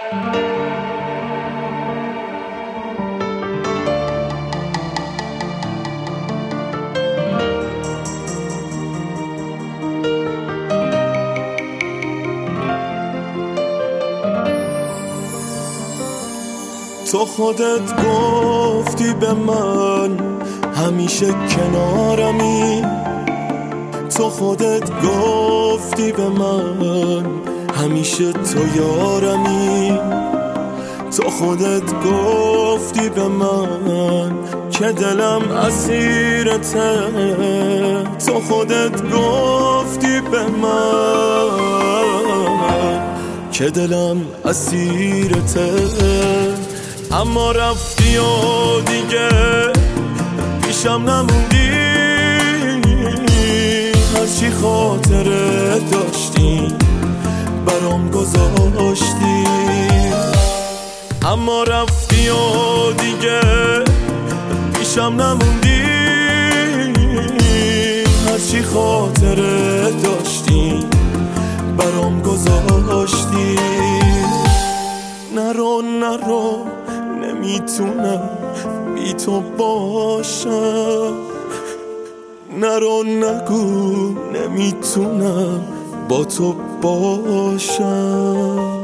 تو خودت گفتی به من همیشه کنارمی، تو خودت گفتی به من همیشه تو یارمی، تو خودت گفتی به من که دلم اسیرته، تو خودت گفتی به من که دلم اسیرته، اما رفتی و دیگه پیشم نموندی، هرچی خاطره داشتی برام گذاشتی، اما رفتی و دیگه پیشم نموندی، هرچی خاطره داشتی برام گذاشتی. نرو نرو نمیتونم بی تو باشم، نرو نگو نمیتونم با تو باشم.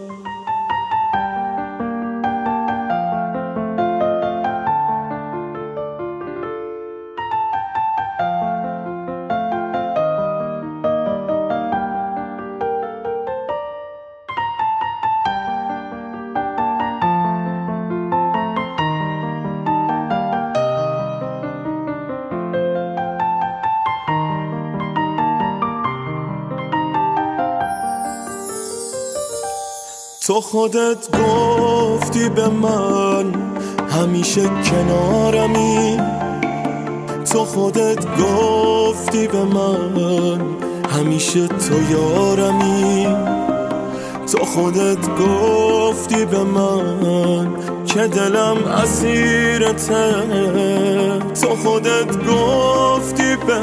تو خودت گفتی به من همیشه کنارمی، تو خودت گفتی به من همیشه تو یارمی، تو خودت گفتی به من که دلم اسیرته، تو خودت گفتی به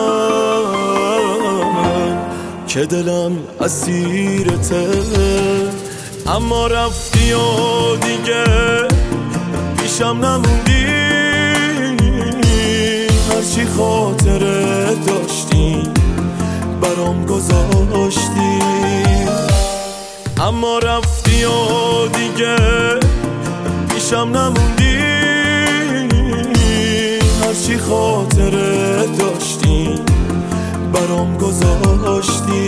من که دلم اسیرته، اما رفتی و دیگه پیشم نموندی، هرچی خاطره داشتی برام گذاشتی، اما رفتی و دیگه پیشم نموندی، هرچی خاطره داشتی برام گذاشتی.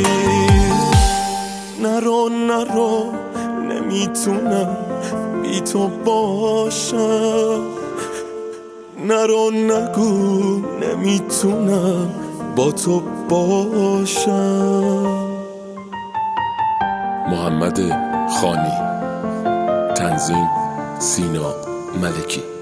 نرو نرو نمیتونم بی تو باشم، نرو نگو نمیتونم با تو باشم. محمد خانی، تنظیم سینا ملکی.